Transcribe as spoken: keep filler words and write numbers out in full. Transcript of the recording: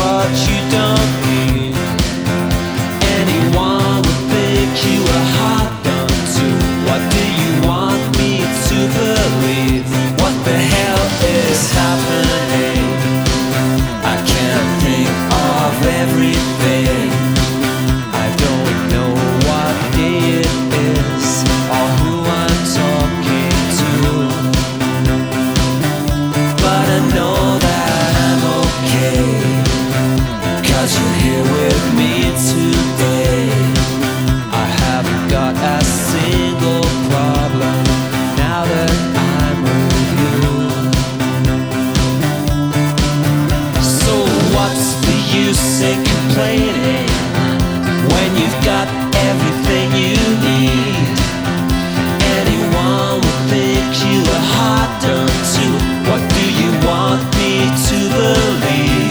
what you don't need. Anyone would think you were hot done to. What do you want me to believe? What the hell is happening? I can't think of everything. I don't know what day it is or who I'm talking to, but I know that I'm okay, 'cause you're here with me today. I haven't got a single problem now that I'm with you. So what's the use in complaining when you've got everything you need? Anyone would think you were hard done to. What do you want me to believe?